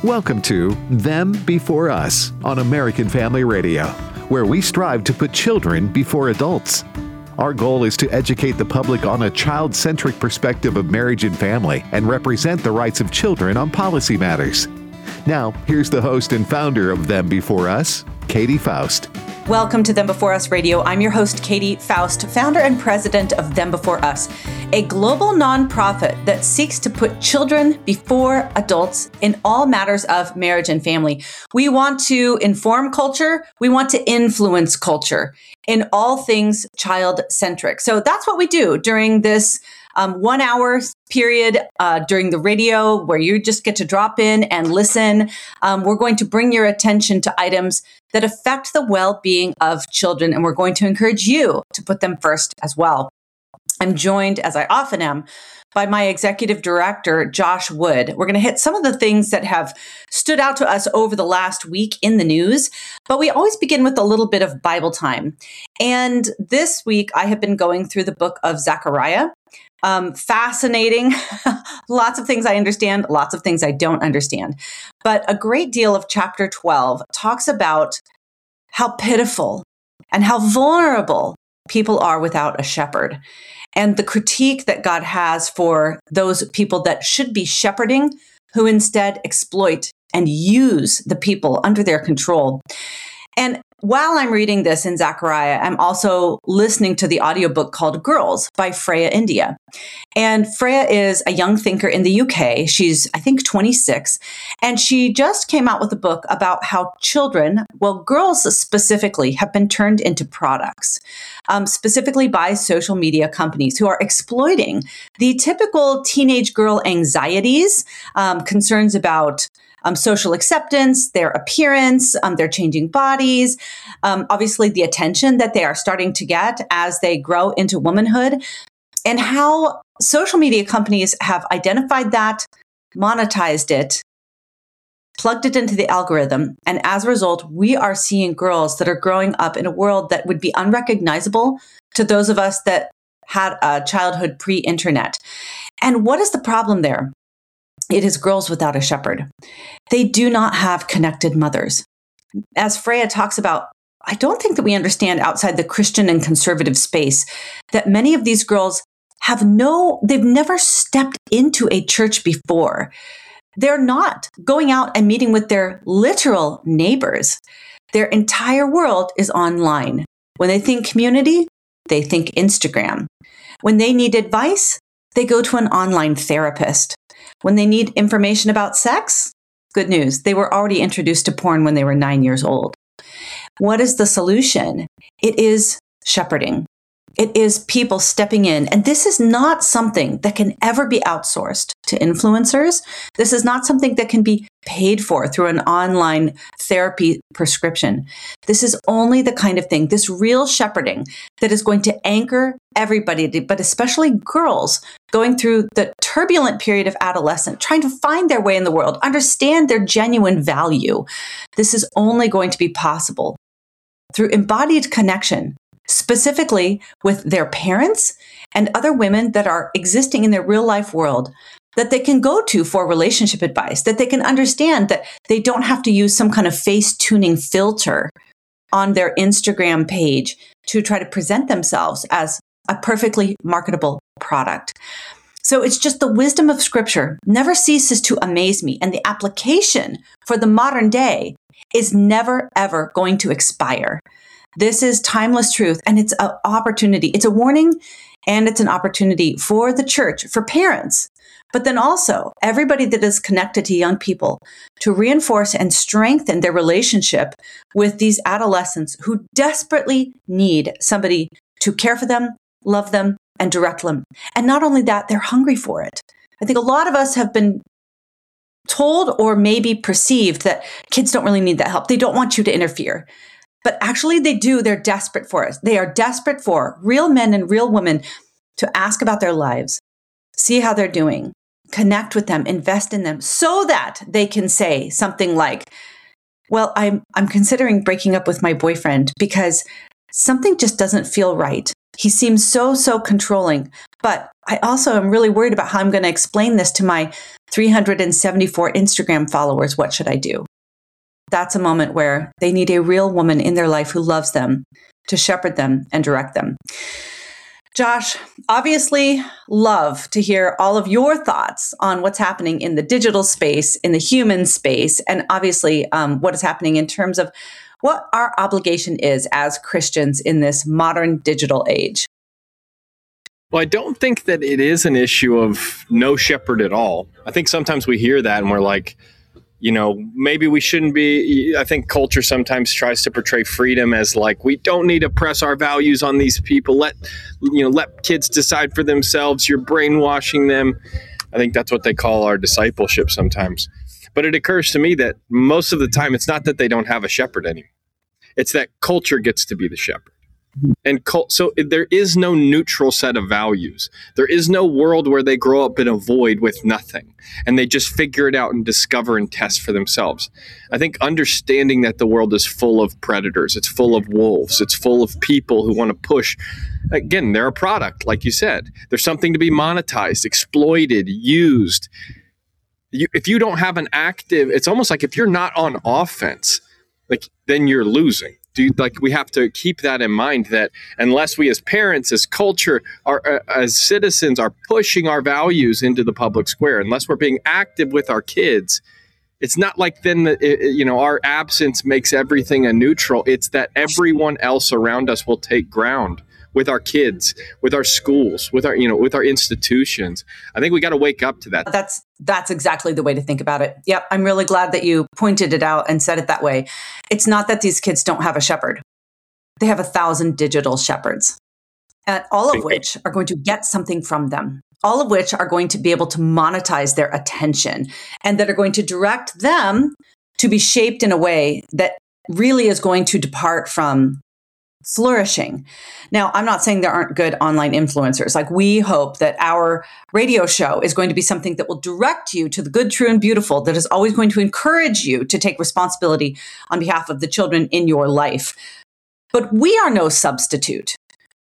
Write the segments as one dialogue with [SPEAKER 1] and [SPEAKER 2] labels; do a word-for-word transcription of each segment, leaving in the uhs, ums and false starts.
[SPEAKER 1] Welcome to Them Before Us on American Family Radio, where we strive to put children before adults. Our goal is to educate the public on a child-centric perspective of marriage and family and represent the rights of children on policy matters. Now, here's the host and founder of Them Before Us, Katie Faust.
[SPEAKER 2] Welcome to Them Before Us Radio. I'm your host, Katie Faust, founder and president of Them Before Us, a global nonprofit that seeks to put children before adults in all matters of marriage and family. We want to inform culture. We want to influence culture in all things child-centric. So that's what we do during this Um, one hour period uh, during the radio where you just get to drop in and listen. Um, we're going to bring your attention to items that affect the well-being of children, and we're going to encourage you to put them first as well. I'm joined, as I often am, by my executive director, Josh Wood. We're going to hit some of the things that have stood out to us over the last week in the news, but we always begin with a little bit of Bible time. And this week, I have been going through the book of Zechariah. Um, fascinating. Lots of things I understand, lots of things I don't understand. But a great deal of chapter twelve talks about how pitiful and how vulnerable people are without a shepherd, and the critique that God has for those people that should be shepherding, who instead exploit and use the people under their control. And while I'm reading this in Zechariah, I'm also listening to the audiobook called Girls by Freya India. And Freya is a young thinker in the U K. She's, I think, twenty-six. And she just came out with a book about how children, well, girls specifically, have been turned into products, um, specifically by social media companies who are exploiting the typical teenage girl anxieties, um, concerns about Um, social acceptance, their appearance, um, their changing bodies, um, obviously the attention that they are starting to get as they grow into womanhood, and how social media companies have identified that, monetized it, plugged it into the algorithm. And as a result, we are seeing girls that are growing up in a world that would be unrecognizable to those of us that had a childhood pre-internet. And what is the problem there? It is girls without a shepherd. They do not have connected mothers. As Freya talks about, I don't think that we understand outside the Christian and conservative space that many of these girls have no, they've never stepped into a church before. They're not going out and meeting with their literal neighbors. Their entire world is online. When they think community, they think Instagram. When they need advice, they go to an online therapist. When they need information about sex, good news, they were already introduced to porn when they were nine years old. What is the solution? It is shepherding. It is people stepping in. And this is not something that can ever be outsourced to influencers. This is not something that can be paid for through an online therapy prescription. This is only the kind of thing, this real shepherding, that is going to anchor everybody, but especially girls going through the turbulent period of adolescence, trying to find their way in the world, understand their genuine value. This is only going to be possible through embodied connection, specifically with their parents and other women that are existing in their real life world, that they can go to for relationship advice, that they can understand that they don't have to use some kind of face tuning filter on their Instagram page to try to present themselves as a perfectly marketable product. So it's just the wisdom of Scripture never ceases to amaze me. And the application for the modern day is never, ever going to expire. This is timeless truth, and it's an opportunity. It's a warning, and it's an opportunity for the church, for parents, but then also everybody that is connected to young people to reinforce and strengthen their relationship with these adolescents who desperately need somebody to care for them, love them, and direct them. And not only that, they're hungry for it. I think a lot of us have been told or maybe perceived that kids don't really need that help. They don't want you to interfere. But actually they do. They're desperate for it. They are desperate for real men and real women to ask about their lives, see how they're doing, connect with them, invest in them so that they can say something like, well, I'm, I'm considering breaking up with my boyfriend because something just doesn't feel right. He seems so, so controlling. But I also am really worried about how I'm going to explain this to my three hundred seventy-four Instagram followers. What should I do? That's a moment where they need a real woman in their life who loves them to shepherd them and direct them. Josh, obviously love to hear all of your thoughts on what's happening in the digital space, in the human space, and obviously um, what is happening in terms of what our obligation is as Christians in this modern digital age.
[SPEAKER 3] Well, I don't think that it is an issue of no shepherd at all. I think sometimes we hear that and we're like, you know, maybe we shouldn't be. I think culture sometimes tries to portray freedom as like, we don't need to press our values on these people. Let, you know, let kids decide for themselves. You're brainwashing them. I think that's what they call our discipleship sometimes. But it occurs to me that most of the time, it's not that they don't have a shepherd anymore. It's that culture gets to be the shepherd. And cult, so there is no neutral set of values. There is no world where they grow up in a void with nothing and they just figure it out and discover and test for themselves. I think understanding that the world is full of predators, it's full of wolves, it's full of people who want to push. Again, they're a product, like you said. There's something to be monetized, exploited, used. You, if you don't have an active, it's almost like if you're not on offense, like then you're losing. Do you, like we have to keep that in mind, that unless we as parents, as culture, are, uh, as citizens are pushing our values into the public square, unless we're being active with our kids, it's not like then the, it, you know, our absence makes everything a neutral. It's that everyone else around us will take ground with our kids, with our schools, with our, you know, with our institutions. I think we got to wake up to that.
[SPEAKER 2] That's that's exactly the way to think about it. Yep. I'm really glad that you pointed it out and said it that way. It's not that these kids don't have a shepherd. They have a thousand digital shepherds, and all of which are going to get something from them, all of which are going to be able to monetize their attention and that are going to direct them to be shaped in a way that really is going to depart from flourishing. Now, I'm not saying there aren't good online influencers. Like, we hope that our radio show is going to be something that will direct you to the good, true, and beautiful, that is always going to encourage you to take responsibility on behalf of the children in your life. But we are no substitute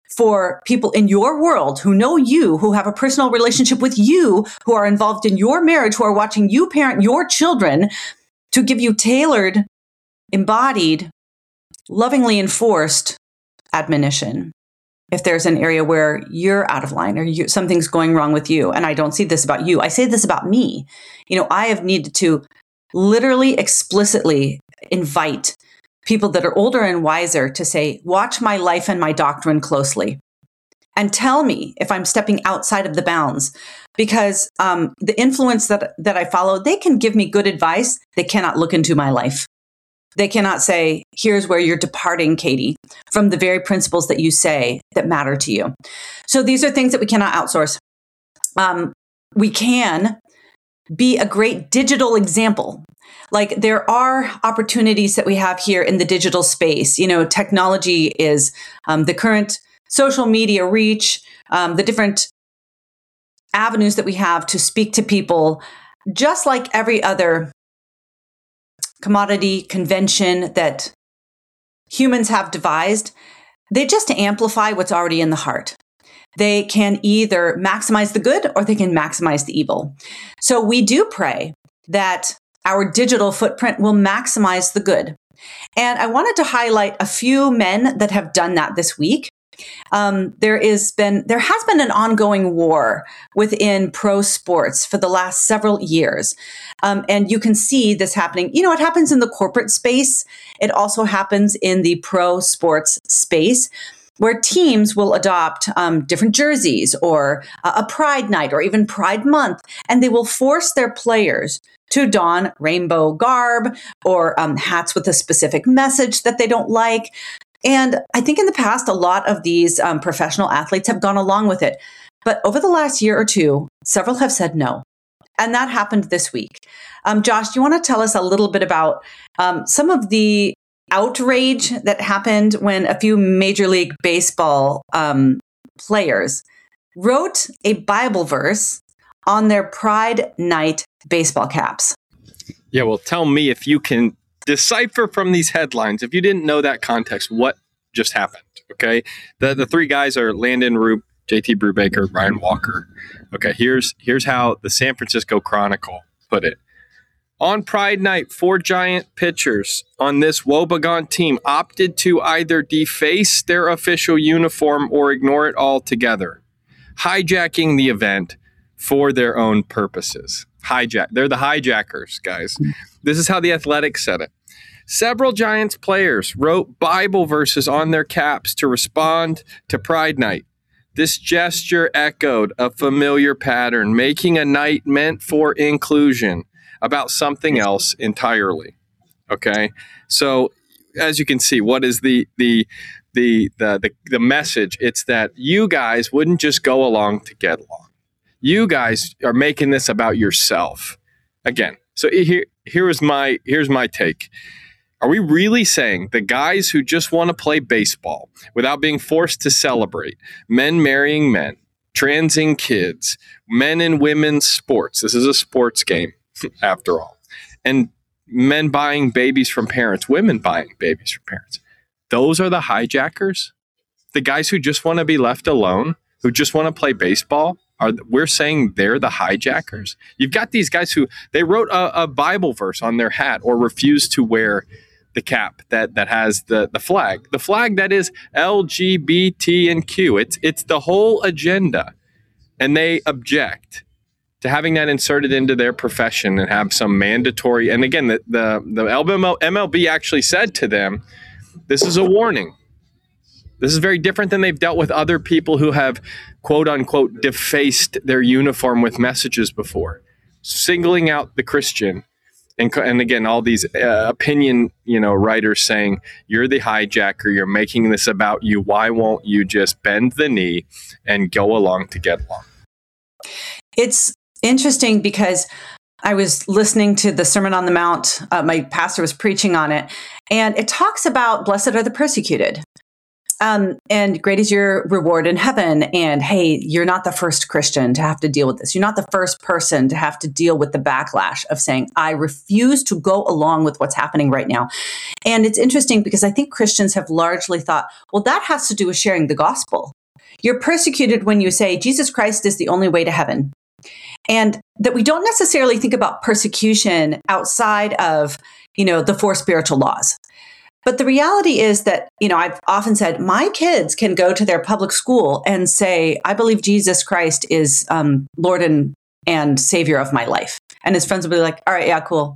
[SPEAKER 2] for people in your world who know you, who have a personal relationship with you, who are involved in your marriage, who are watching you parent your children, to give you tailored, embodied, lovingly enforced admonition if there's an area where you're out of line or you, something's going wrong with you. And I don't see this about you. I say this about me. You know, I have needed to literally explicitly invite people that are older and wiser to say, watch my life and my doctrine closely and tell me if I'm stepping outside of the bounds, because um, the influence that, that I follow, they can give me good advice. They cannot look into my life. They cannot say, here's where you're departing, Katie, from the very principles that you say that matter to you. So these are things that we cannot outsource. Um, we can be a great digital example. Like, there are opportunities that we have here in the digital space. You know, technology is um, the current social media reach, um, the different avenues that we have to speak to people, just like every other commodity convention that humans have devised. They just amplify what's already in the heart. They can either maximize the good or they can maximize the evil. So we do pray that our digital footprint will maximize the good. And I wanted to highlight a few men that have done that this week. Um, there is been, there has been an ongoing war within pro sports for the last several years. Um, and you can see this happening. You know, it happens in the corporate space. It also happens in the pro sports space, where teams will adopt um, different jerseys or uh, a Pride Night or even Pride Month, and they will force their players to don rainbow garb or um, hats with a specific message that they don't like. And I think in the past, a lot of these um, professional athletes have gone along with it. But over the last year or two, several have said no. And that happened this week. Um, Josh, do you want to tell us a little bit about um, some of the outrage that happened when a few Major League Baseball um, players wrote a Bible verse on their Pride Night baseball caps?
[SPEAKER 3] Yeah, well, tell me if you can decipher from these headlines, if you didn't know that context, what just happened, okay? The the three guys are Landon Root, J T Brubaker, Ryan Walker. Okay, here's here's how the San Francisco Chronicle put it. On Pride Night, four giant pitchers on this woebegone team opted to either deface their official uniform or ignore it altogether, hijacking the event for their own purposes. Hijack. They're the hijackers, guys. This is how The Athletic said it. Several Giants players wrote Bible verses on their caps to respond to Pride Night. This gesture echoed a familiar pattern, making a night meant for inclusion about something else entirely. Okay, so as you can see, what is the the the the the, the message? It's that you guys wouldn't just go along to get along. You guys are making this about yourself. Again, so here here is my here's my take. Are we really saying the guys who just want to play baseball without being forced to celebrate, men marrying men, transing kids, men and women's sports? This is a sports game. After all, and men buying babies from parents, women buying babies from parents. Those are the hijackers. The guys who just want to be left alone, who just want to play baseball, are we're saying they're the hijackers. You've got these guys who they wrote a, a Bible verse on their hat or refused to wear the cap that that has the the flag, the flag that is L G B T and Q. It's it's the whole agenda, and they object to having that inserted into their profession and have some mandatory. And again, the, the, the M L B actually said to them, this is a warning. This is very different than they've dealt with other people who have, quote unquote, defaced their uniform with messages before, singling out the Christian. And, and again, all these uh, opinion, you know, writers saying, you're the hijacker, you're making this about you. Why won't you just bend the knee and go along to get along?
[SPEAKER 2] It's interesting because I was listening to the Sermon on the Mount. Uh, my pastor was preaching on it, and it talks about blessed are the persecuted. Um, and great is your reward in heaven. And hey, you're not the first Christian to have to deal with this. You're not the first person to have to deal with the backlash of saying, I refuse to go along with what's happening right now. And it's interesting because I think Christians have largely thought, well, that has to do with sharing the gospel. You're persecuted when you say Jesus Christ is the only way to heaven. And that we don't necessarily think about persecution outside of, you know, the four spiritual laws. But the reality is that, you know, I've often said my kids can go to their public school and say, I believe Jesus Christ is um, Lord and, and Savior of my life. And his friends will be like, all right, yeah, cool.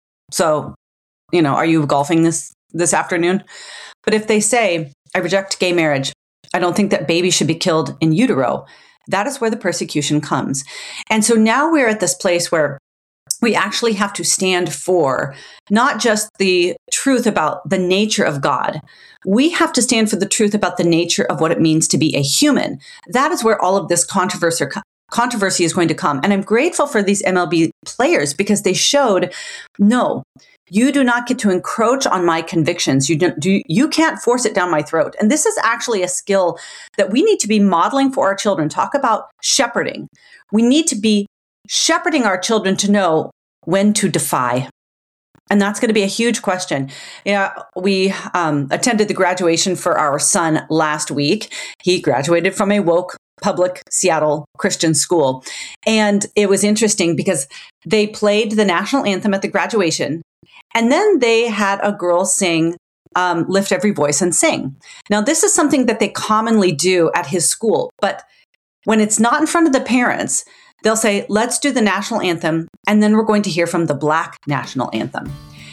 [SPEAKER 2] So, you know, are you golfing this, this afternoon? But if they say, I reject gay marriage, I don't think that babies should be killed in utero, that is where the persecution comes. And so now we're at this place where we actually have to stand for not just the truth about the nature of God. We have to stand for the truth about the nature of what it means to be a human. That is where all of this controversy, controversy is going to come. And I'm grateful for these M L B players because they showed, no, you do not get to encroach on my convictions. You don't do, you can't force it down my throat. And this is actually a skill that we need to be modeling for our children. Talk about shepherding. We need to be shepherding our children to know when to defy. And that's going to be a huge question. Yeah, we um, attended the graduation for our son last week. He graduated from a woke public Seattle Christian school. And it was interesting because they played the national anthem at the graduation. And then they had a girl sing, um, Lift Every Voice and Sing. Now, this is something that they commonly do at his school. But when it's not in front of the parents, they'll say, let's do the national anthem, and then we're going to hear from the Black national anthem.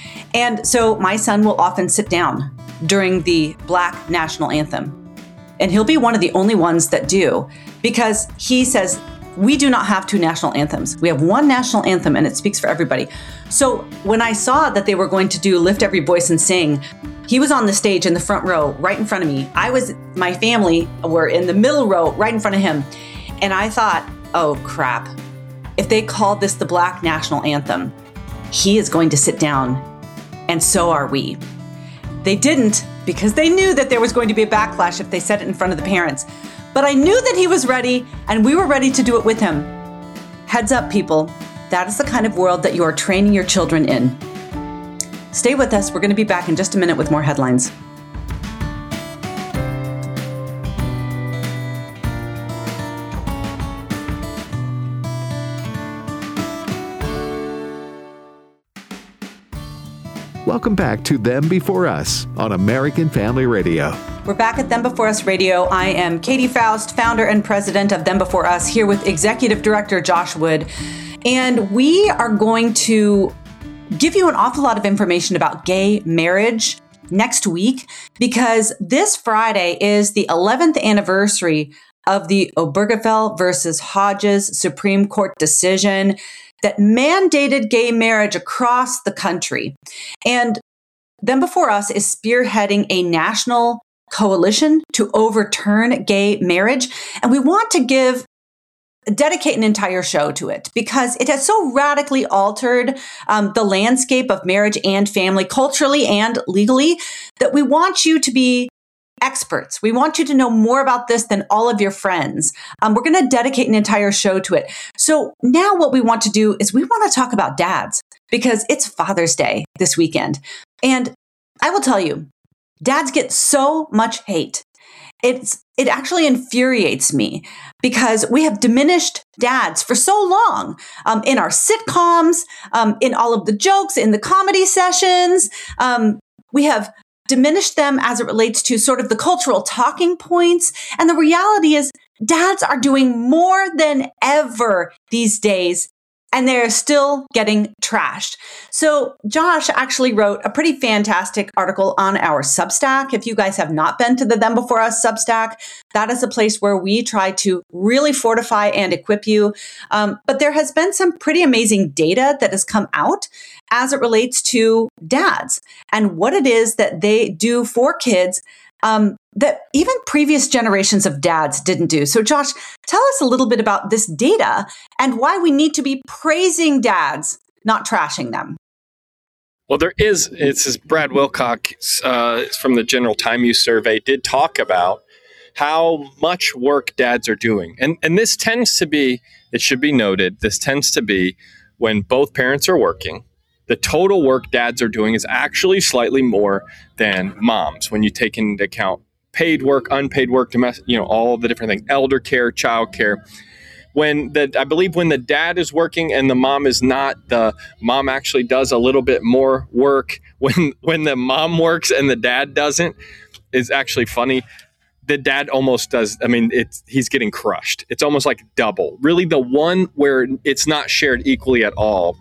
[SPEAKER 2] And so my son will often sit down during the Black national anthem, and he'll be one of the only ones that do, because he says, we do not have two national anthems. We have one national anthem, and it speaks for everybody. So when I saw that they were going to do Lift Every Voice and Sing, he was on the stage in the front row, right in front of me. I was, my family were in the middle row, right in front of him. And I thought, oh crap, if they called this the Black national anthem, he is going to sit down, and so are we. They didn't, because they knew that there was going to be a backlash if they said it in front of the parents. But I knew that he was ready, and we were ready to do it with him. Heads up, people. That is the kind of world that you are training your children in. Stay with us. We're going to be back in just a minute with more headlines.
[SPEAKER 1] Welcome back to Them Before Us on American Family Radio.
[SPEAKER 2] We're back at Them Before Us Radio. I am Katie Faust, founder and president of Them Before Us, here with Executive Director Josh Wood. And we are going to give you an awful lot of information about gay marriage next week, because this Friday is the eleventh anniversary of the Obergefell versus Hodges Supreme Court decision that mandated gay marriage across the country. And Them Before Us is spearheading a national coalition to overturn gay marriage. And we want to give, dedicate an entire show to it because it has so radically altered um, the landscape of marriage and family culturally and legally that we want you to be experts. We want you to know more about this than all of your friends. Um, we're going to dedicate an entire show to it. So now what we want to do is we want to talk about dads because it's Father's Day this weekend. And I will tell you, dads get so much hate. It's it actually infuriates me because we have diminished dads for so long um, in our sitcoms, um, in all of the jokes, in the comedy sessions. Um, we have diminish them as it relates to sort of the cultural talking points. And the reality is dads are doing more than ever these days, and they're still getting trashed. So Josh actually wrote a pretty fantastic article on our Substack. If you guys have not been to the Them Before Us Substack, that is a place where we try to really fortify and equip you. Um, but there has been some pretty amazing data that has come out as it relates to dads and what it is that they do for kids um, that even previous generations of dads didn't do. So Josh, tell us a little bit about this data and why we need to be praising dads, not trashing them.
[SPEAKER 3] Well, there is, it's this Brad Wilcox uh, from the General Time Use Survey did talk about how much work dads are doing. And, and this tends to be, it should be noted, this tends to be when both parents are working. The total work dads are doing is actually slightly more than moms when you take into account paid work, unpaid work, domestic, you know, all the different things, elder care, child care. When the, I believe when the dad is working and the mom is not, the mom actually does a little bit more work. When when the mom works and the dad doesn't, is actually funny. The dad almost does. I mean, it's he's getting crushed. It's almost like double. Really, the one where it's not shared equally at all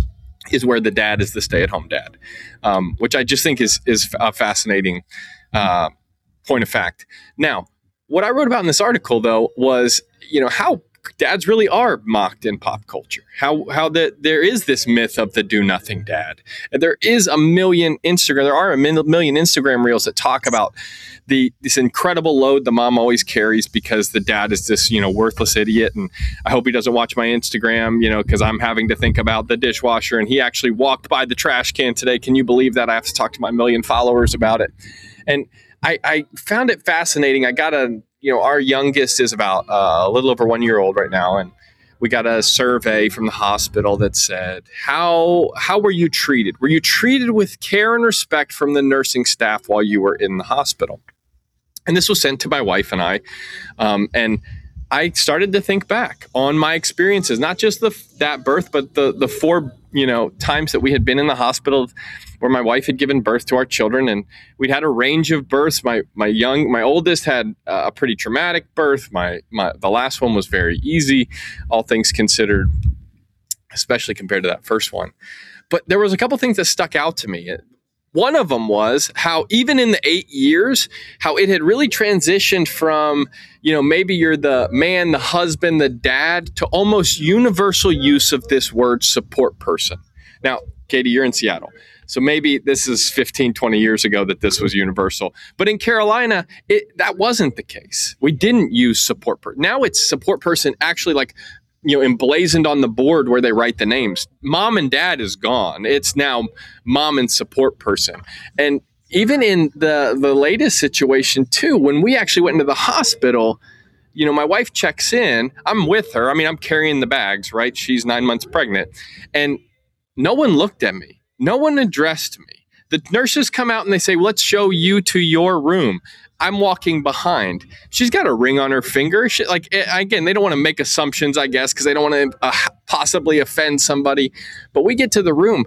[SPEAKER 3] is where the dad is the stay-at-home dad, um, which I just think is is a fascinating uh, point of fact. Now, what I wrote about in this article, though, was you know how dads really are mocked in pop culture. How how that there is this myth of the do-nothing dad, and there is a million Instagram. There are a million Instagram reels that talk about the this incredible load the mom always carries because the dad is this, you know, worthless idiot. And I hope he doesn't watch my Instagram, you know, because I'm having to think about the dishwasher. And he actually walked by the trash can today. Can you believe that? I have to talk to my million followers about it. And I, I found it fascinating. I got a, you know, our youngest is about uh, a little over one year old right now. And we got a survey from the hospital that said, how how were you treated? Were you treated with care and respect from the nursing staff while you were in the hospital? And this was sent to my wife and I. Um, and I started to think back on my experiences, not just the that birth, but the the four, you know, times that we had been in the hospital where my wife had given birth to our children. And we'd had a range of births. My my young, my oldest had a pretty traumatic birth. My my the last one was very easy, all things considered, especially compared to that first one. But there was a couple things that stuck out to me. One of them was how even in the eight years, how it had really transitioned from, you know, maybe you're the man, the husband, the dad, to almost universal use of this word support person. Now, Katie, you're in Seattle. So maybe this is fifteen, twenty years ago that this was universal. But in Carolina, it, that wasn't the case. We didn't use support person. Now it's support person actually like, you know, emblazoned on the board where they write the names. Mom and dad is gone. It's now mom and support person. And even in the, the latest situation too, when we actually went into the hospital, you know, my wife checks in, I'm with her. I mean, I'm carrying the bags, right? She's nine months pregnant. And no one looked at me. No one addressed me. The nurses come out and they say, let's show you to your room. I'm walking behind. She's got a ring on her finger. She, like, again, they don't want to make assumptions, I guess, because they don't want to uh, possibly offend somebody. But we get to the room.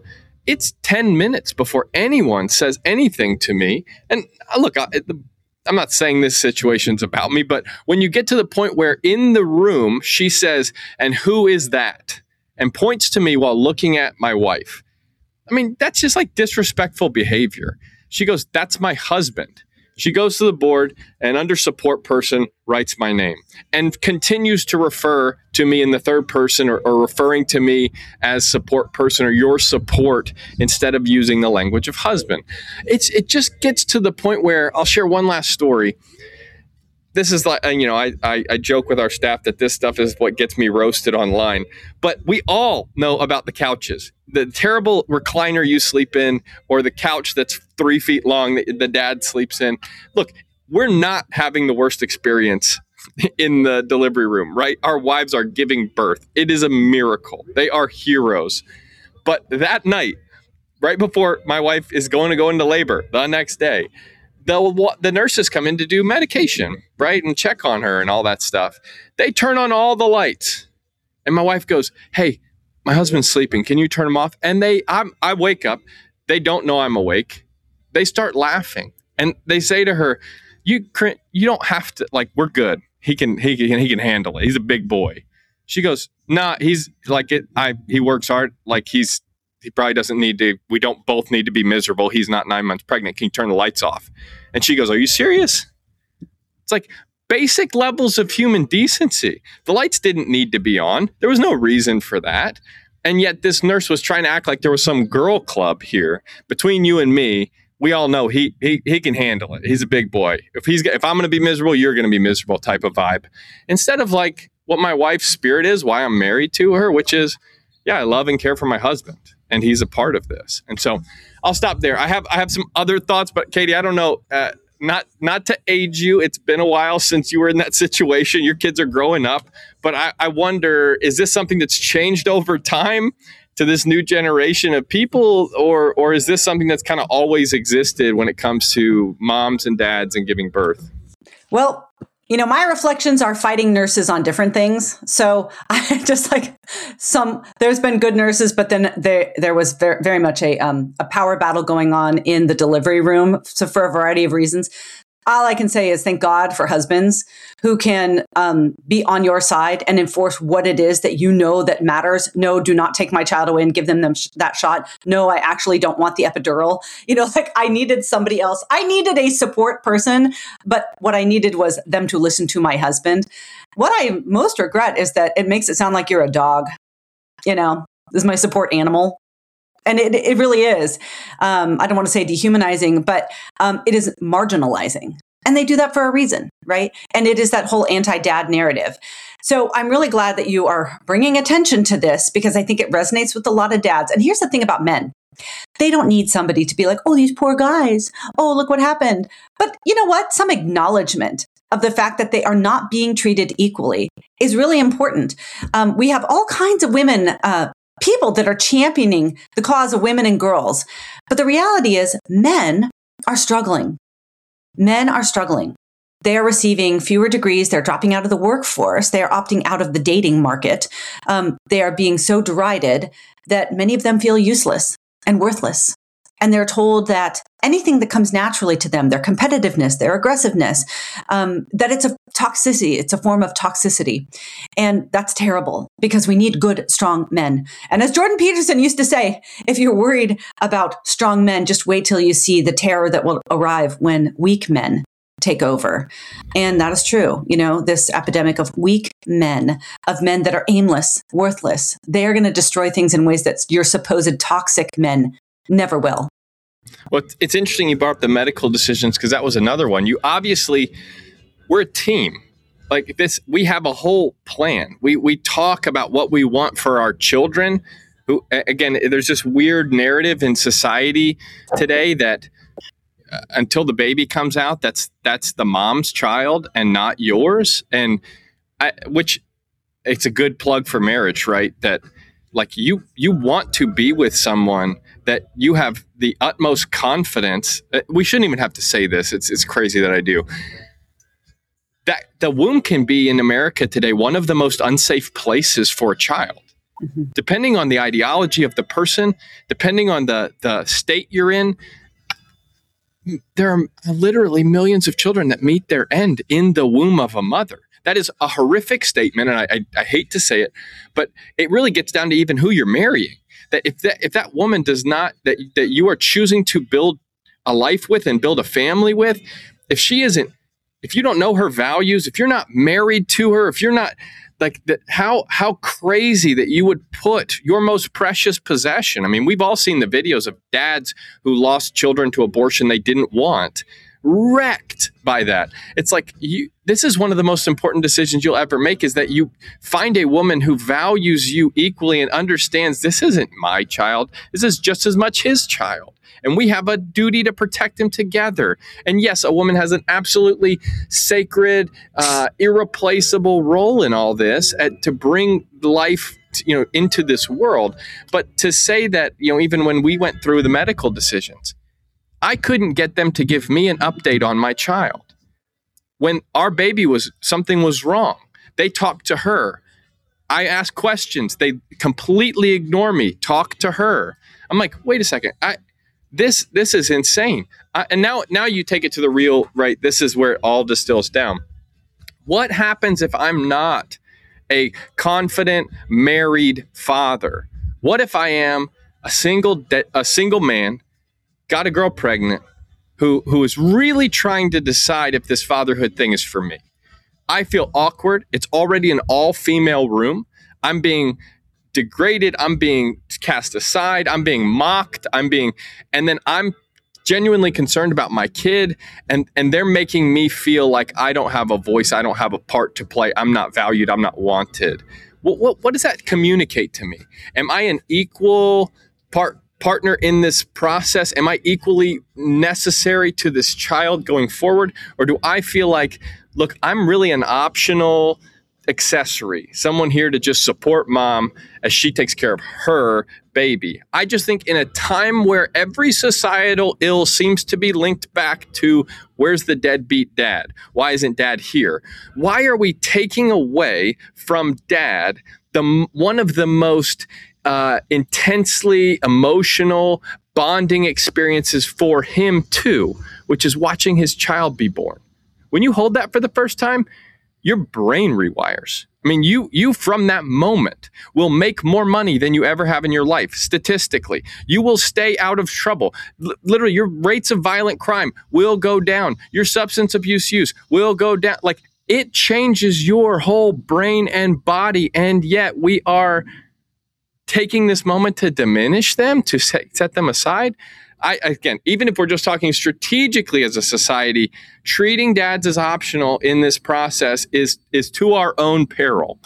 [SPEAKER 3] it's ten minutes before anyone says anything to me. And uh, look, I, I'm not saying this situation's about me, but when you get to the point where in the room, she says, "And who is that?" and points to me while looking at my wife. I mean, that's just like disrespectful behavior. She goes, "That's my husband." She goes to the board and under support person writes my name and continues to refer to me in the third person or, or referring to me as support person or your support instead of using the language of husband. It's it just gets to the point where I'll share one last story. This is like, you know, I, I, I joke with our staff that this stuff is what gets me roasted online. But we all know about the couches, the terrible recliner you sleep in, or the couch that's three feet long that the dad sleeps in. Look, we're not having the worst experience in the delivery room, right? Our wives are giving birth. It is a miracle. They are heroes. But that night, right before my wife is going to go into labor the next day, The, the nurses come in to do medication, right, and check on her and all that stuff. They turn on all the lights. And my wife goes, "Hey, my husband's sleeping. Can you turn him off?" And they, I'm, I wake up. They don't know I'm awake. They start laughing. And they say to her, you you don't have to, like, we're good. He can, he can, he can handle it. He's a big boy. She goes, "Nah, he's like it. I, he works hard. Like he's, he probably doesn't need to, we don't both need to be miserable. He's not nine months pregnant. Can you turn the lights off?" And she goes, "Are you serious?" It's like basic levels of human decency. The lights didn't need to be on. There was no reason for that. And yet this nurse was trying to act like there was some girl club here. Between you and me, we all know he he he can handle it. He's a big boy. If he's if I'm going to be miserable, you're going to be miserable type of vibe. Instead of like what my wife's spirit is, why I'm married to her, which is, yeah, I love and care for my husband. And he's a part of this. And so I'll stop there. I have I have some other thoughts, but Katie, I don't know, uh, not not to age you. It's been a while since you were in that situation. Your kids are growing up. But I, I wonder, is this something that's changed over time to this new generation of people? Or, or is this something that's kind of always existed when it comes to moms and dads and giving birth?
[SPEAKER 2] Well, you know, my reflections are fighting nurses on different things. So I just like some, there's been good nurses, but then there, there was very, very much a, um, a power battle going on in the delivery room. So for a variety of reasons, all I can say is thank God for husbands who can um, be on your side and enforce what it is that you know that matters. No, do not take my child away and give them, them sh- that shot. No, I actually don't want the epidural. You know, like I needed somebody else. I needed a support person, but what I needed was them to listen to my husband. What I most regret is that it makes it sound like you're a dog. You know, this is my support animal. And it, it really is. Um, I don't want to say dehumanizing, but um, it is marginalizing. And they do that for a reason, right? And it is that whole anti-dad narrative. So I'm really glad that you are bringing attention to this because I think it resonates with a lot of dads. And here's the thing about men. They don't need somebody to be like, "Oh, these poor guys. Oh, look what happened." But you know what? Some acknowledgement of the fact that they are not being treated equally is really important. Um, we have all kinds of women uh, people that are championing the cause of women and girls. But the reality is men are struggling. Men are struggling. They are receiving fewer degrees. They're dropping out of the workforce. They are opting out of the dating market. Um, they are being so derided that many of them feel useless and worthless. And they're told that anything that comes naturally to them, their competitiveness, their aggressiveness, um, that it's a toxicity, it's a form of toxicity. And that's terrible because we need good, strong men. And as Jordan Peterson used to say, if you're worried about strong men, just wait till you see the terror that will arrive when weak men take over. And that is true. You know, this epidemic of weak men, of men that are aimless, worthless, they are going to destroy things in ways that your supposed toxic men never will.
[SPEAKER 3] Well, it's interesting you brought up the medical decisions because that was another one. You obviously, we're a team. Like this, we have a whole plan. We we talk about what we want for our children. Who, again, there's this weird narrative in society today that uh, until the baby comes out, that's that's the mom's child and not yours. And I, which it's a good plug for marriage, right? That like you you want to be with someone that you have the utmost confidence. We shouldn't even have to say this. It's it's crazy that I do. That the womb can be in America today one of the most unsafe places for a child. Mm-hmm. Depending on the ideology of the person, depending on the, the state you're in, there are literally millions of children that meet their end in the womb of a mother. That is a horrific statement, and I, I, I hate to say it, but it really gets down to even who you're marrying. That if that if that woman does not, that that you are choosing to build a life with and build a family with, if she isn't, if you don't know her values, if you're not married to her, if you're not like that, how how crazy that you would put your most precious possession. I mean, we've all seen the videos of dads who lost children to abortion they didn't want, wrecked by that. It's like, you, this is one of the most important decisions you'll ever make, is that you find a woman who values you equally and understands this isn't my child. This is just as much his child. And we have a duty to protect him together. And yes, a woman has an absolutely sacred, uh, irreplaceable role in all this at, to bring life, you know, into this world. But to say that, you know, even when we went through the medical decisions, I couldn't get them to give me an update on my child. When our baby was, something was wrong, they talked to her. I asked questions. They completely ignore me, talk to her. I'm like, wait a second. I, this, this is insane. I, and now, now you take it to the real, right? This is where it all distills down. What happens if I'm not a confident, married father? What if I am a single, de- a single man, got a girl pregnant, who who is really trying to decide if this fatherhood thing is for me? I feel awkward. It's already an all-female room. I'm being degraded. I'm being cast aside. I'm being mocked. I'm being, and then I'm genuinely concerned about my kid, and and they're making me feel like I don't have a voice. I don't have a part to play. I'm not valued. I'm not wanted. What what, what does that communicate to me? Am I an equal part? partner in this process? Am I equally necessary to this child going forward? Or do I feel like, look, I'm really an optional accessory, someone here to just support mom as she takes care of her baby? I just think in a time where every societal ill seems to be linked back to, where's the deadbeat dad? Why isn't dad here? Why are we taking away from dad the one of the most Uh, intensely emotional bonding experiences for him too, which is watching his child be born? When you hold that for the first time, your brain rewires. I mean, you you from that moment will make more money than you ever have in your life, statistically. You will stay out of trouble. L- literally, your rates of violent crime will go down. Your substance abuse use will go down. Like, it changes your whole brain and body, and yet we are taking this moment to diminish them, to set, set them aside. I, again, even if we're just talking strategically as a society, treating dads as optional in this process is, is to our own peril.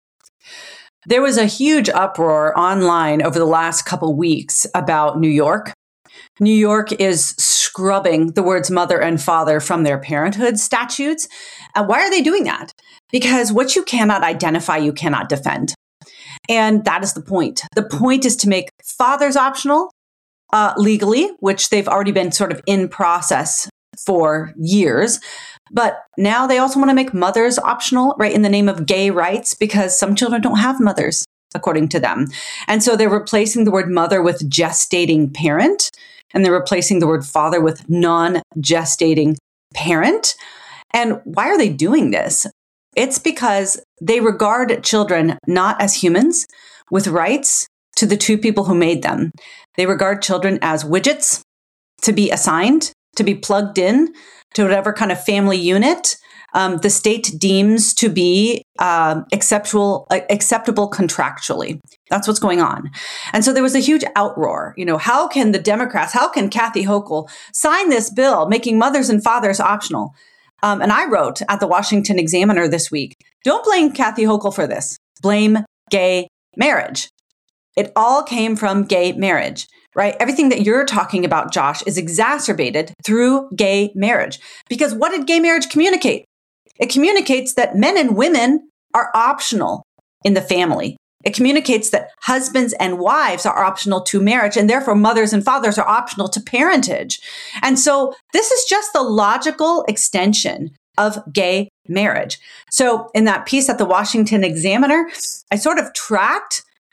[SPEAKER 2] There was a huge uproar online over the last couple weeks about New York. New York is scrubbing the words mother and father from their parenthood statutes. And why are they doing that? Because what you cannot identify, you cannot defend. And that is the point. The point is to make fathers optional uh, legally, which they've already been sort of in process for years. But now they also want to make mothers optional, right, in the name of gay rights, because some children don't have mothers, according to them. And so they're replacing the word mother with gestating parent, and they're replacing the word father with non-gestating parent. And why are they doing this? It's because they regard children not as humans with rights to the two people who made them. They regard children as widgets to be assigned, to be plugged in to whatever kind of family unit um, the state deems to be uh, acceptable, uh, acceptable contractually. That's what's going on. And so there was a huge outroar. You know, how can the Democrats, how can Kathy Hochul sign this bill making mothers and fathers optional? Um, and I wrote at the Washington Examiner this week, don't blame Kathy Hochul for this. Blame gay marriage. It all came from gay marriage, right? Everything that you're talking about, Josh, is exacerbated through gay marriage. Because what did gay marriage communicate? It communicates that men and women are optional in the family. It communicates that husbands and wives are optional to marriage, and therefore mothers and fathers are optional to parentage. And so this is just the logical extension of gay marriage. So in that piece at the Washington Examiner, I sort of tracked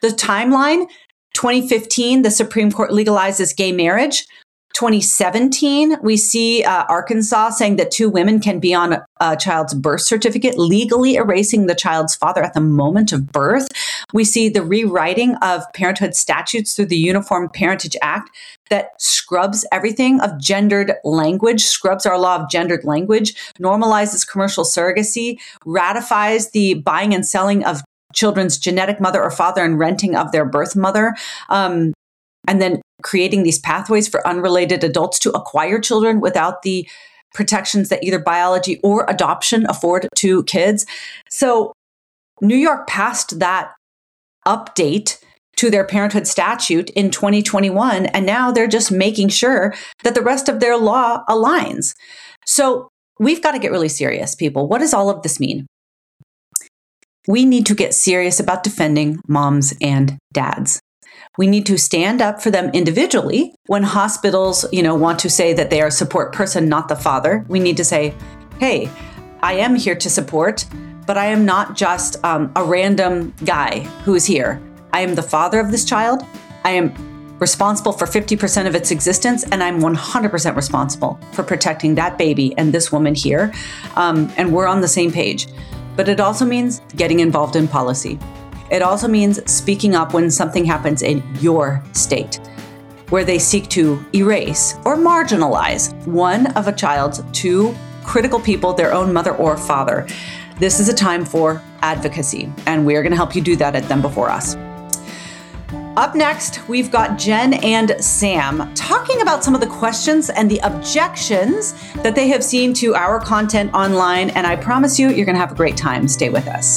[SPEAKER 2] the timeline, twenty fifteen, the Supreme Court legalizes gay marriage. twenty seventeen, we see uh, Arkansas saying that two women can be on a, a child's birth certificate, legally erasing the child's father at the moment of birth. We see the rewriting of parenthood statutes through the Uniform Parentage Act that scrubs everything of gendered language, scrubs our law of gendered language, normalizes commercial surrogacy, ratifies the buying and selling of children's genetic mother or father and renting of their birth mother. Um, and then creating these pathways for unrelated adults to acquire children without the protections that either biology or adoption afford to kids. So New York passed that update to their parenthood statute in twenty twenty-one, and now they're just making sure that the rest of their law aligns. So we've got to get really serious, people. What does all of this mean? We need to get serious about defending moms and dads. We need to stand up for them individually when hospitals, you know, want to say that they are a support person, not the father. We need to say, hey, I am here to support, but I am not just um, a random guy who is here. I am the father of this child. I am responsible for fifty percent of its existence, and I'm one hundred percent responsible for protecting that baby and this woman here. Um, and we're on the same page. But it also means getting involved in policy. It also means speaking up when something happens in your state, where they seek to erase or marginalize one of a child's two critical people, their own mother or father. This is a time for advocacy, and we're going to help you do that at Them Before Us. Up next, we've got Jen and Sam talking about some of the questions and the objections that they have seen to our content online, and I promise you, you're going to have a great time. Stay with us.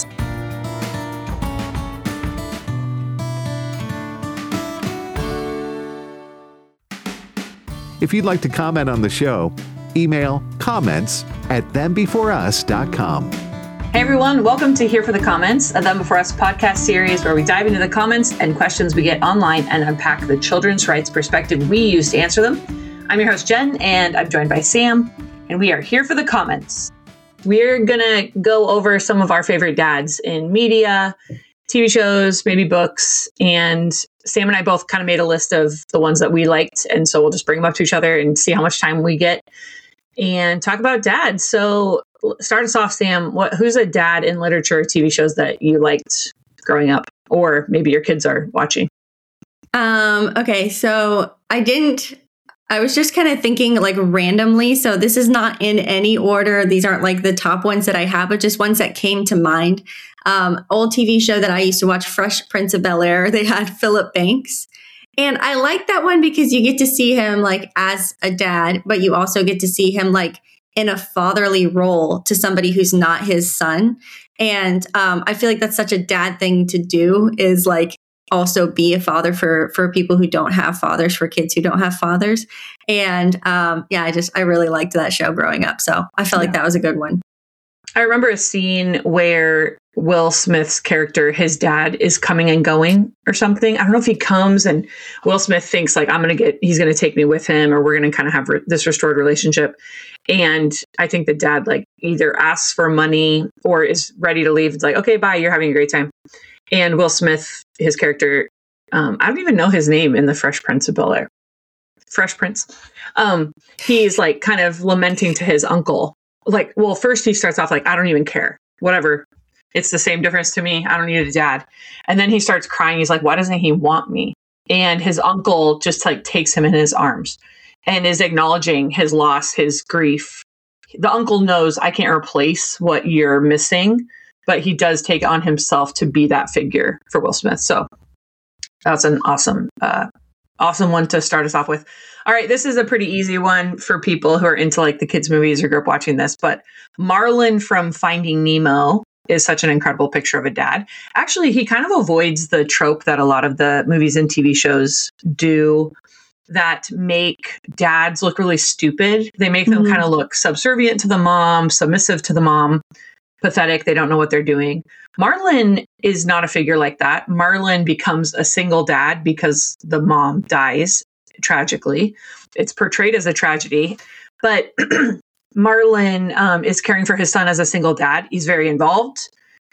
[SPEAKER 1] If you'd like to comment on the show, email comments at them before us dot com.
[SPEAKER 4] Hey everyone, welcome to Here for the Comments, a Them Before Us podcast series where we dive into the comments and questions we get online and unpack the children's rights perspective we use to answer them. I'm your host, Jen, and I'm joined by Sam, and we are here for the comments. We're going to go over some of our favorite dads in media, T V shows, maybe books, and Sam and I both kind of made a list of the ones that we liked, and so we'll just bring them up to each other and see how much time we get and talk about dads. So start us off, Sam. What, who's a dad in literature or T V shows that you liked growing up, or maybe your kids are watching?
[SPEAKER 5] Um, okay, so I didn't, I was just kind of thinking like randomly. So this is not in any order. These aren't like the top ones that I have, but just ones that came to mind. Um, old T V show that I used to watch, Fresh Prince of Bel-Air. They had Philip Banks. And I like that one because you get to see him like as a dad, but you also get to see him like in a fatherly role to somebody who's not his son. And um, I feel like that's such a dad thing to do, is like also be a father for, for people who don't have fathers, for kids who don't have fathers. And um, yeah, I just, I really liked that show growing up. So I felt yeah. like that was a good one.
[SPEAKER 4] I remember a scene where Will Smith's character, his dad, is coming and going or something. I don't know if he comes and Will Smith thinks like, I'm going to get, he's going to take me with him, or we're going to kind of have re- this restored relationship. And I think the dad like either asks for money or is ready to leave. It's like, okay, bye. You're having a great time. And Will Smith, his character, um, I don't even know his name in the Fresh Prince of Bel-Air. Fresh Prince. Um, he's like kind of lamenting to his uncle. Like, well, first he starts off like, I don't even care. Whatever. It's the same difference to me. I don't need a dad. And then he starts crying. He's like, why doesn't he want me? And his uncle just like takes him in his arms and is acknowledging his loss, his grief. The uncle knows I can't replace what you're missing, but he does take on himself to be that figure for Will Smith. So that's an awesome, uh, awesome one to start us off with. All right, this is a pretty easy one for people who are into like the kids' movies or grew up watching this, but Marlin from Finding Nemo is such an incredible picture of a dad. Actually, he kind of avoids the trope that a lot of the movies and T V shows do that make dads look really stupid. They make them mm-hmm. kind of look subservient to the mom, submissive to the mom, pathetic. They don't know what they're doing. Marlin is not a figure like that. Marlin becomes a single dad because the mom dies tragically. It's portrayed as a tragedy, but Marlin um, is caring for his son as a single dad. He's very involved.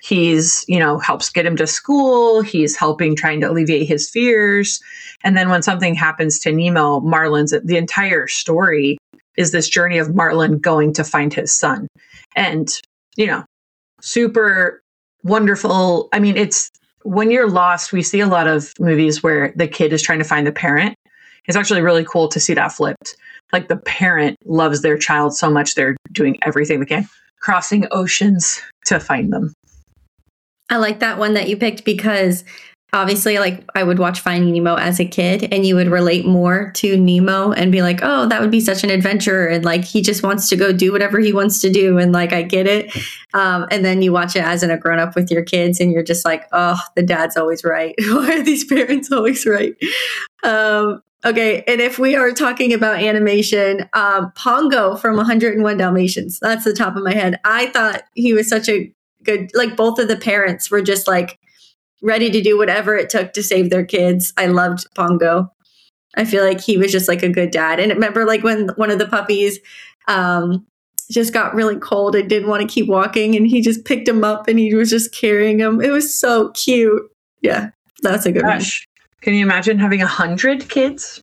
[SPEAKER 4] He's, you know, helps get him to school. He's helping trying to alleviate his fears. And then when something happens to Nemo, Marlin's, the entire story is this journey of Marlin going to find his son. And, you know, super wonderful. I mean, it's when you're lost, we see a lot of movies where the kid is trying to find the parent. It's actually really cool to see that flipped. Like the parent loves their child so much, they're doing everything they can, crossing oceans to find them.
[SPEAKER 5] I like that one that you picked because obviously, like, I would watch Finding Nemo as a kid and you would relate more to Nemo and be like, oh, that would be such an adventure. And like, he just wants to go do whatever he wants to do. And like, I get it. Um, and then you watch it as an, a grown up with your kids and you're just like, oh, the dad's always right. Why are these parents always right? Um, okay. And if we are talking about animation, um, Pongo from one oh one Dalmatians, that's the top of my head. I thought he was such a good, like both of the parents were just like ready to do whatever it took to save their kids. I loved Pongo. I feel like he was just like a good dad. And remember like when one of the puppies um, just got really cold and didn't want to keep walking and he just picked him up and he was just carrying him. It was so cute. Yeah, that's a good
[SPEAKER 4] Gosh. one. Can you imagine having a hundred kids?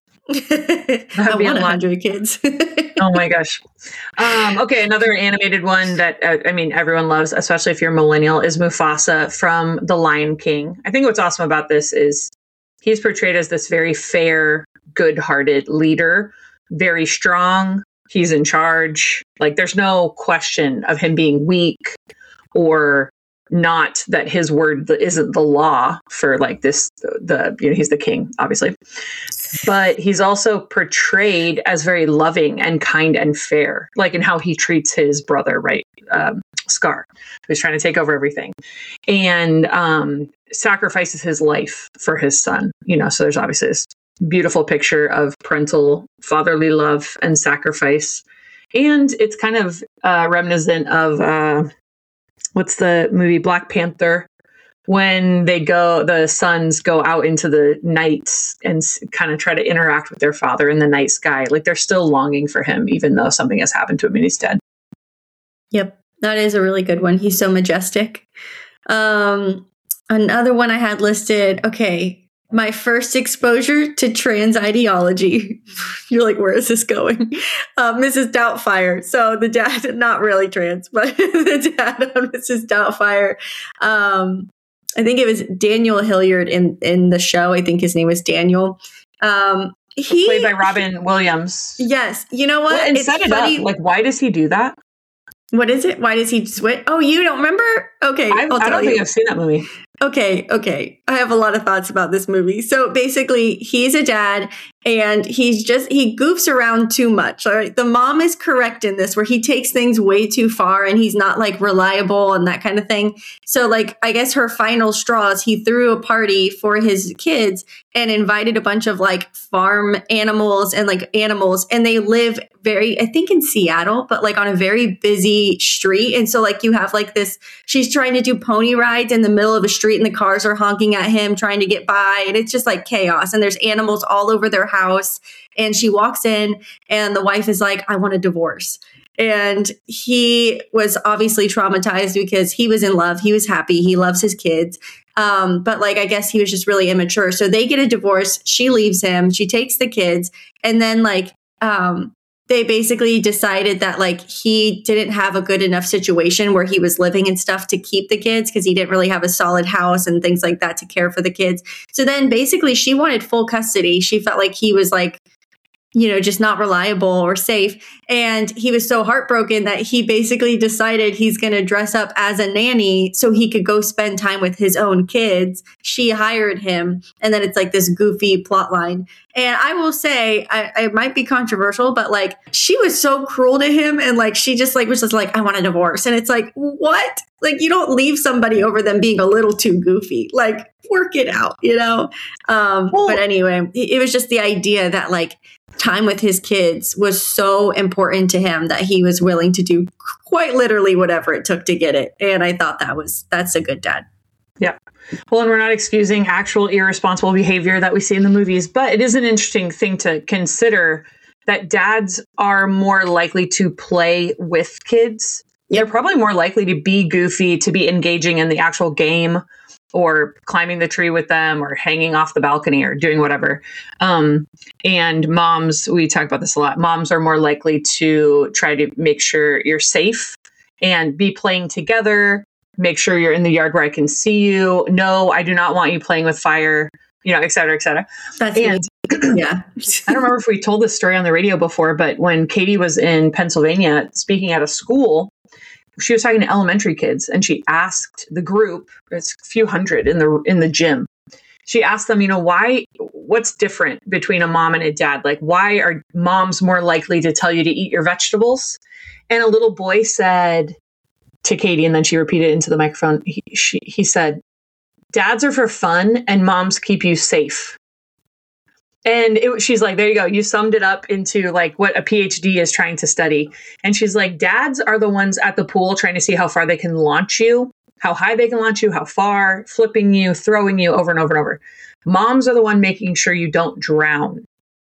[SPEAKER 5] I want a hundred kids.
[SPEAKER 4] Oh my gosh. Um, okay, another animated one that uh, I mean everyone loves, especially if you're a millennial, is Mufasa from The Lion King. I think what's awesome about this is he's portrayed as this very fair, good-hearted leader, very strong. He's in charge. Like there's no question of him being weak or not that his word isn't the law for like this, the, you know, he's the king, obviously, but he's also portrayed as very loving and kind and fair, like in how he treats his brother, right? Um, Scar, who's trying to take over everything and um, sacrifices his life for his son, you know, so there's obviously this beautiful picture of parental fatherly love and sacrifice. And it's kind of uh, reminiscent of, uh, what's the movie Black Panther, when they go, the sons go out into the night and kind of try to interact with their father in the night sky. Like they're still longing for him, even though something has happened to him and he's dead.
[SPEAKER 5] Yep. That is a really good one. He's so majestic. Um, another one I had listed. Okay. My first exposure to trans ideology. You're like, where is this going? Uh, Missus Doubtfire. So the dad, not really trans, but the dad on Missus Doubtfire. Um, I think it was Daniel Hilliard in, in the show. I think his name was Daniel. Um, he
[SPEAKER 4] played by Robin Williams.
[SPEAKER 5] Yes. You know what?
[SPEAKER 4] Well, and set it funny. Up. Like, why does he do that?
[SPEAKER 5] What is it? Why does he switch? Oh, you don't remember? Okay.
[SPEAKER 4] I'll I don't
[SPEAKER 5] you.
[SPEAKER 4] think I've seen that movie.
[SPEAKER 5] Okay, okay. I have a lot of thoughts about this movie. So basically, he's a dad and he's just, he goofs around too much. All right. The mom is correct in this where he takes things way too far and he's not like reliable and that kind of thing. So like, I guess her final straw is he threw a party for his kids and invited a bunch of like farm animals and like animals. And they live very, I think in Seattle, but like on a very busy street. And so like you have like this, she's trying to do pony rides in the middle of a street and the cars are honking at him trying to get by. And it's just like chaos. And there's animals all over their house. And she walks in and the wife is like, I want a divorce. And he was obviously traumatized because he was in love. He was happy. He loves his kids. Um, but like, I guess he was just really immature. So they get a divorce. She leaves him. She takes the kids. And then like, um, they basically decided that like he didn't have a good enough situation where he was living and stuff to keep the kids because he didn't really have a solid house and things like that to care for the kids. So then basically she wanted full custody. She felt like he was like, you know, just not reliable or safe. And he was so heartbroken that he basically decided he's going to dress up as a nanny so he could go spend time with his own kids. She hired him. And then it's like this goofy plot line. And I will say, I, I might be controversial, but like she was so cruel to him. And like, she just like was just like, I want a divorce. And it's like, what? Like, you don't leave somebody over them being a little too goofy. Like, work it out, you know? Um, well, but anyway, it was just the idea that like, time with his kids was so important to him that he was willing to do quite literally whatever it took to get it. And I thought that was, that's a good dad.
[SPEAKER 4] Yeah. Well, and we're not excusing actual irresponsible behavior that we see in the movies, but it is an interesting thing to consider that dads are more likely to play with kids You're probably more likely to be goofy, to be engaging in the actual game or climbing the tree with them or hanging off the balcony or doing whatever. Um, and moms, we talk about this a lot, moms are more likely to try to make sure you're safe and be playing together, make sure you're in the yard where I can see you. No, I do not want you playing with fire, you know, et cetera, et cetera.
[SPEAKER 5] That's
[SPEAKER 4] and
[SPEAKER 5] yeah.
[SPEAKER 4] I don't remember if we told this story on the radio before, but when Katie was in Pennsylvania speaking at a school, she was talking to elementary kids and she asked the group, it's a few hundred in the in the gym. She asked them, you know, why, what's different between a mom and a dad? Like, why are moms more likely to tell you to eat your vegetables? And a little boy said to Katie, and then she repeated into the microphone, he, she, he said, dads are for fun and moms keep you safe. And it, she's like, there you go. You summed it up into like what a PhD is trying to study. And she's like, dads are the ones at the pool trying to see how far they can launch you, how high they can launch you, how far, flipping you, throwing you over and over and over. Moms are the one making sure you don't drown.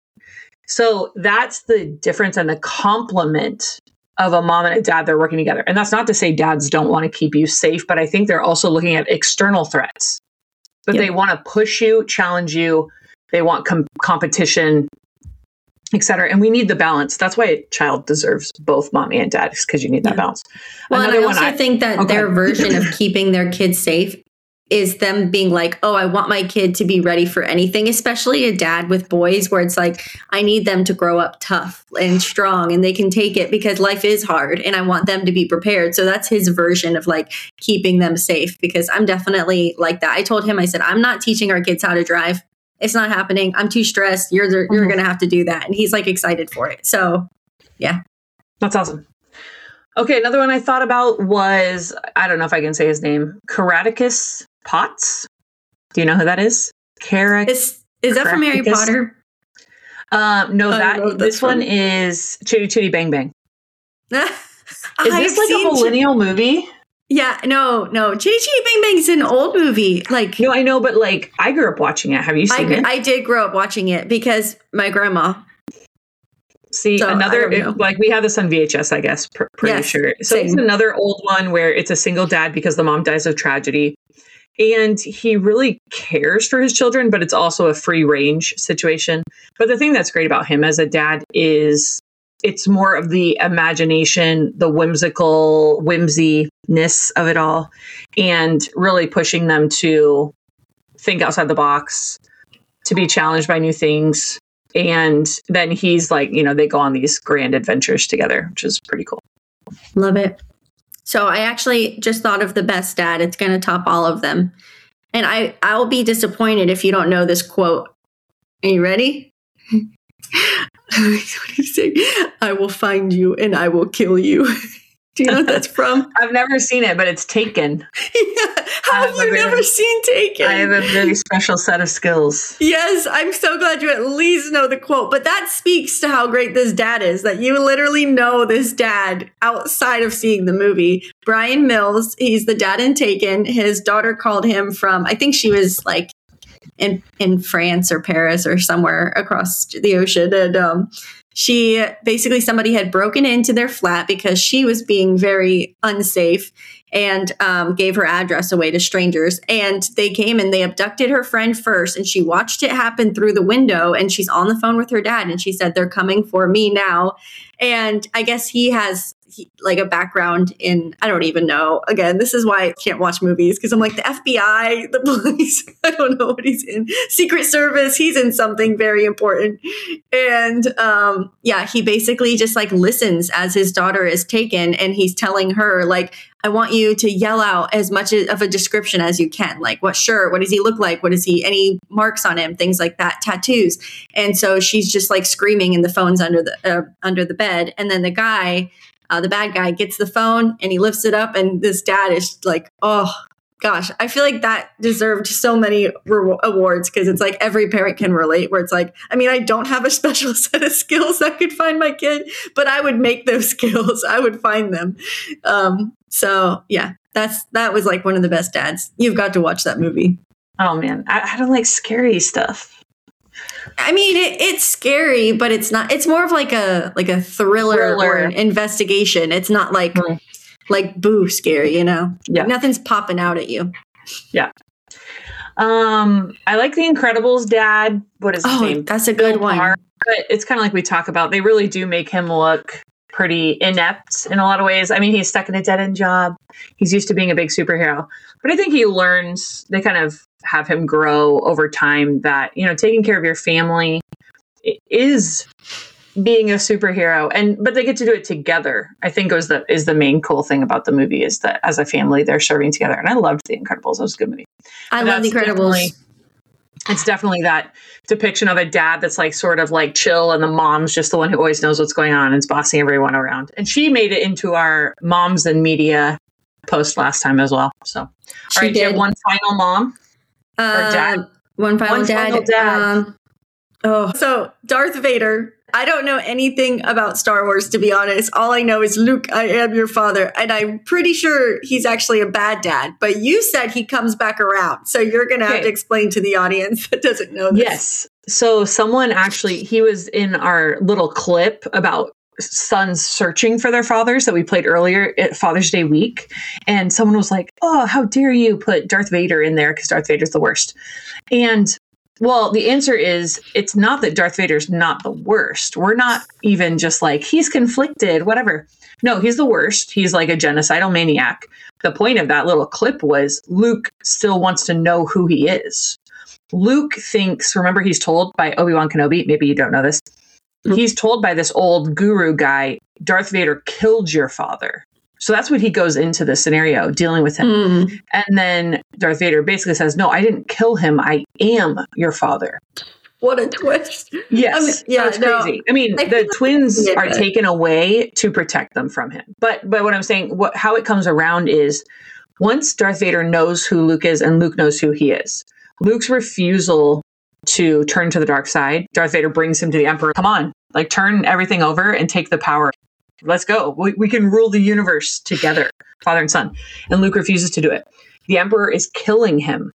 [SPEAKER 4] So that's the difference and the complement of a mom and a dad. They're working together. And that's not to say dads don't want to keep you safe, but I think they're also looking at external threats. But yep. They want to push you, challenge you. They want com- competition, et cetera. And we need the balance. That's why a child deserves both mom and dad, because you need that yeah. balance.
[SPEAKER 5] Well,
[SPEAKER 4] Another
[SPEAKER 5] and I also
[SPEAKER 4] one I,
[SPEAKER 5] think that okay. their version of keeping their kids safe is them being like, oh, I want my kid to be ready for anything, especially a dad with boys where it's like, I need them to grow up tough and strong and they can take it because life is hard and I want them to be prepared. So that's his version of like keeping them safe, because I'm definitely like that. I told him, I said, I'm not teaching our kids how to drive. It's not happening. I'm too stressed. You're the, you're mm-hmm. going to have to do that. And he's like excited for it. So yeah.
[SPEAKER 4] That's awesome. Okay. Another one I thought about was, I don't know if I can say his name, Caraticus Potts. Do you know who that is? Carac-
[SPEAKER 5] is, is that from Harry Potter?
[SPEAKER 4] Um, no, that know, this one from... is Chitty Chitty Bang Bang. Is this like a millennial Ch- movie?
[SPEAKER 5] Yeah, no, no. Chitty Chitty Bang Bang is an old movie. Like,
[SPEAKER 4] no, I know, but like, I grew up watching it. Have you seen
[SPEAKER 5] I,
[SPEAKER 4] it?
[SPEAKER 5] I did grow up watching it because my grandma.
[SPEAKER 4] See, so, another, it, like we have this on V H S, I guess, pr- pretty yes, sure. So same. It's another old one where it's a single dad because the mom dies of tragedy. And he really cares for his children, but it's also a free range situation. But the thing that's great about him as a dad is it's more of the imagination, the whimsical whimsiness of it all, and really pushing them to think outside the box, to be challenged by new things. And then he's like, you know, they go on these grand adventures together, which is pretty cool.
[SPEAKER 5] Love it. So I actually just thought of the best dad. It's going to top all of them. And I, I'll be disappointed if you don't know this quote. Are you ready? What did he say? I will find you and I will kill you. Do you know what that's from?
[SPEAKER 4] I've never seen it, but it's Taken.
[SPEAKER 5] Yeah. How have you very, never seen Taken?
[SPEAKER 4] I have a very special set of skills.
[SPEAKER 5] Yes, I'm so glad you at least know the quote. But that speaks to how great this dad is, that you literally know this dad outside of seeing the movie. Brian Mills, he's the dad in Taken. His daughter called him from, I think she was like in in France or Paris or somewhere across the ocean. And um, she basically, somebody had broken into their flat because she was being very unsafe and um, gave her address away to strangers. And they came and they abducted her friend first. And she watched it happen through the window. And she's on the phone with her dad. And she said, they're coming for me now. And I guess he has he, like a background in, I don't even know. Again, this is why I can't watch movies, because I'm like, the F B I, the police, I don't know what he's in. Secret Service, he's in something very important. And um, yeah, he basically just like listens as his daughter is taken. And he's telling her like, I want you to yell out as much of a description as you can. Like, what shirt? What does he look like? What is he? Any marks on him? Things like that. Tattoos. And so she's just like screaming, and the phone's under the uh, under the bed. And then the guy, uh, the bad guy, gets the phone and he lifts it up, and this dad is like, oh gosh, I feel like that deserved so many re- awards, because it's like every parent can relate, where it's like, I mean, I don't have a special set of skills that could find my kid, but I would make those skills. I would find them. Um, so yeah, that's, that was like one of the best dads. You've got to watch that movie.
[SPEAKER 4] Oh man, I, I don't like scary stuff.
[SPEAKER 5] I mean, it, it's scary, but it's not, it's more of like a, like a thriller, thriller. or an investigation. It's not like, mm. like boo scary, you know?
[SPEAKER 4] Yeah.
[SPEAKER 5] Nothing's popping out at you.
[SPEAKER 4] Yeah. Um, I like The Incredibles dad. What is his
[SPEAKER 5] Oh,
[SPEAKER 4] name?
[SPEAKER 5] that's a good
[SPEAKER 4] Bill
[SPEAKER 5] one.
[SPEAKER 4] Maher. But it's kind of like we talk about. They really do make him look pretty inept in a lot of ways. I mean, he's stuck in a dead-end job. He's used to being a big superhero. But I think he learns, they kind of have him grow over time that, you know, taking care of your family is being a superhero. And but they get to do it together. I think was the is the main cool thing about the movie is that as a family, they're serving together. And I loved The Incredibles. It was a good movie.
[SPEAKER 5] I
[SPEAKER 4] And
[SPEAKER 5] love The
[SPEAKER 4] that's
[SPEAKER 5] Incredibles.
[SPEAKER 4] definitely- It's definitely that depiction of a dad that's like sort of like chill, and the mom's just the one who always knows what's going on and is bossing everyone around. And she made it into our Moms and Media post last time as well. So, all
[SPEAKER 5] She
[SPEAKER 4] right, do you have
[SPEAKER 5] did.
[SPEAKER 4] one final mom or dad?
[SPEAKER 5] Um, one final
[SPEAKER 4] One
[SPEAKER 5] dad.
[SPEAKER 4] final dad.
[SPEAKER 5] Um, oh, so Darth Vader. I don't know anything about Star Wars, to be honest. All I know is, Luke, I am your father. And I'm pretty sure he's actually a bad dad. But you said he comes back around. So you're going to have
[SPEAKER 4] Okay.
[SPEAKER 5] to explain to the audience that doesn't know this.
[SPEAKER 4] Yes. So someone actually, he was in our little clip about sons searching for their fathers that we played earlier at Father's Day week. And someone was like, oh, how dare you put Darth Vader in there because Darth Vader's the worst. And well, the answer is it's not that Darth Vader's not the worst. We're not even just like, he's conflicted, whatever. No, he's the worst. He's like a genocidal maniac. The point of that little clip was Luke still wants to know who he is. Luke thinks, remember, he's told by Obi-Wan Kenobi, maybe you don't know this, he's told by this old guru guy, Darth Vader killed your father. So that's what he goes into the scenario, dealing with him.
[SPEAKER 5] Mm.
[SPEAKER 4] And then Darth Vader basically says, no, I didn't kill him. I am your father.
[SPEAKER 5] What a twist.
[SPEAKER 4] Yes.
[SPEAKER 5] I mean, yeah,
[SPEAKER 4] That's
[SPEAKER 5] no,
[SPEAKER 4] crazy. I mean,
[SPEAKER 5] I
[SPEAKER 4] the
[SPEAKER 5] feel
[SPEAKER 4] twins
[SPEAKER 5] like-
[SPEAKER 4] are taken away to protect them from him. But but what I'm saying, what how it comes around is once Darth Vader knows who Luke is and Luke knows who he is, Luke's refusal to turn to the dark side, Darth Vader brings him to the Emperor. Come on, like turn everything over and take the power. Let's go. We, we can rule the universe together, father and son. And Luke refuses to do it. The Emperor is killing him.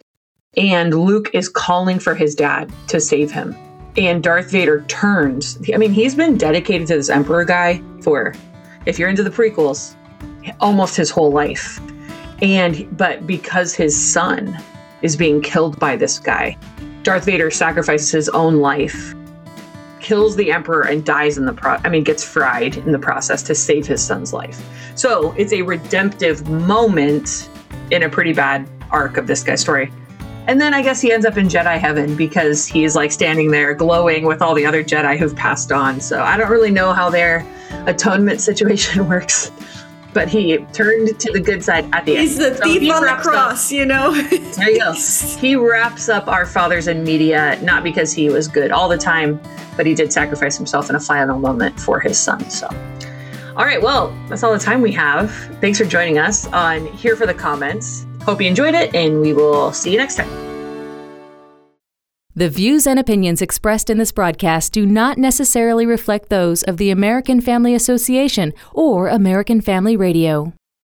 [SPEAKER 4] And Luke is calling for his dad to save him. And Darth Vader turns. I mean, he's been dedicated to this Emperor guy for, if you're into the prequels, almost his whole life. And, but because his son is being killed by this guy, Darth Vader sacrifices his own life, kills the Emperor, and dies in the pro, I mean, gets fried in the process to save his son's life. So it's a redemptive moment in a pretty bad arc of this guy's story. And then I guess he ends up in Jedi heaven because he's like standing there glowing with all the other Jedi who've passed on. So I don't really know how their atonement situation works, but he turned to the good side at the
[SPEAKER 5] He's
[SPEAKER 4] end.
[SPEAKER 5] the
[SPEAKER 4] So
[SPEAKER 5] thief
[SPEAKER 4] he
[SPEAKER 5] on the
[SPEAKER 4] wraps up-
[SPEAKER 5] cross, you know?
[SPEAKER 4] There you go. He wraps up our fathers in media, not because he was good all the time, but he did sacrifice himself in a final moment for his son. So, all right, well, that's all the time we have. Thanks for joining us on Here for the Comments. Hope you enjoyed it, and we will see you next time.
[SPEAKER 6] The views and opinions expressed in this broadcast do not necessarily reflect those of the American Family Association or American Family Radio.